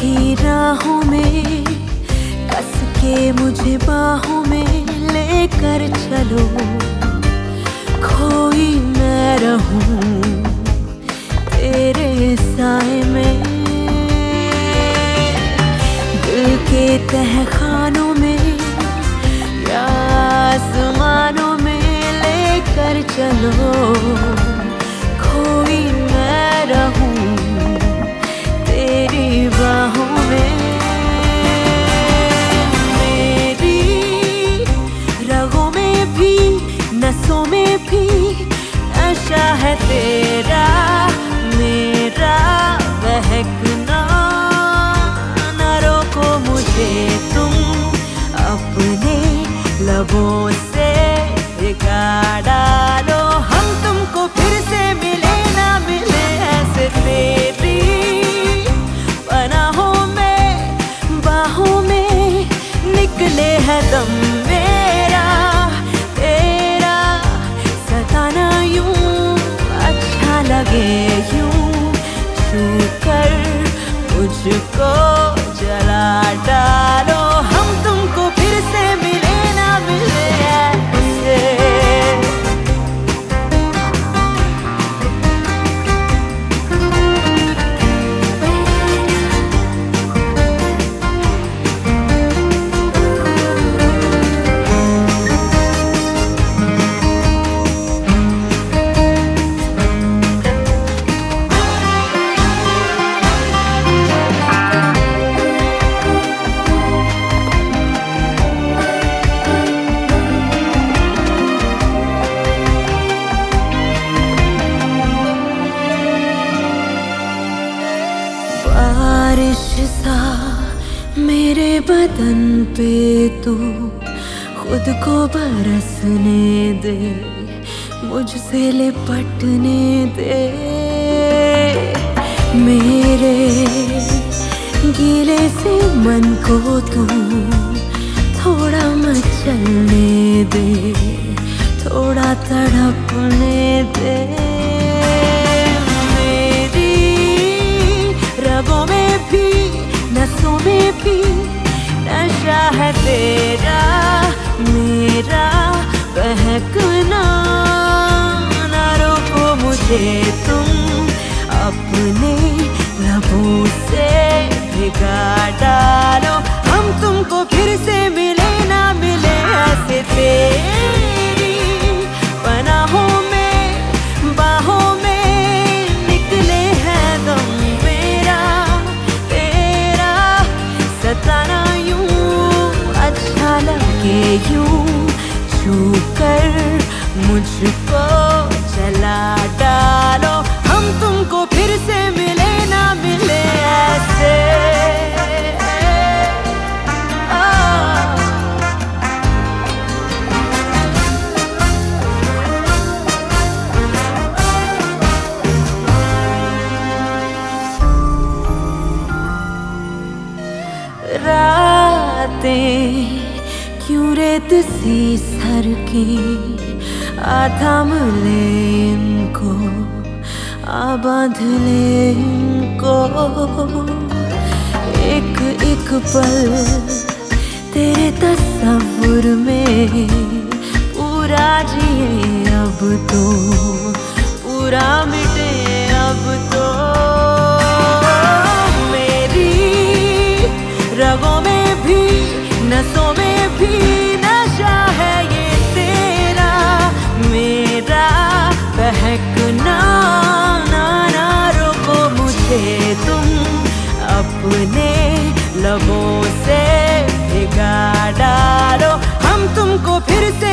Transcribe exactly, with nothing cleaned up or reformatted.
ही राहों में कस के मुझे बाहों में लेकर चलो, खोई मैं रहूं तेरे साए में। दिल के तहखानों में या आसमानों में लेकर चलो, खोई मैं रहूं तेरी बाहों में। मेरी रगों में भी नसों में भी नशा है तेरा, मेरा बहकना न रोको मुझे तुम अपने लबों से बिगाड़ डालो। हम तुमको फिर से मिले ना मिले ऐसे, तेरी पनाहों में बाहों में निकले है दम मेरा, तेरा सताना यूं अच्छा लगे यूं छू कर मुझको जला डालो। हम तुमको फिर से मिले ना मिले ऐसे। बारिश सा मेरे बदन पे तू खुद को बरसने दे, मुझसे लिपटने दे। मेरे गीले से मन को तू थोड़ा मचलने दे, थोड़ा तड़पने दे। रगों में भी नसों में भी नशा है तेरा, मेरा बहकना न रोको मुझे तुम अपने लबों से बिगाड़ डालो। हम तुमको फिर से मिले ना मिले ऐसे, तेरी पनाहों में बाहों में निकले हैं दम मेरा, तेरा सताना यूं अच्छा लगे यूं छू कर मुझको जला डालो। हम तुमको फिर से मिले ना मिले ऐसे। रातें क्यों रेत सी सर की, आ थाम ले इनको आ बांध ले इनको। एक एक पल तेरे तस्वुर में पूरा जिए अब तो, पूरा मिटे अब तो। रगों में भी नसों में भी नशा है ये तेरा, मेरा बहकना ना ना रोको मुझे तुम अपने लबों से बिगाड़ डालो। हम तुमको फिर से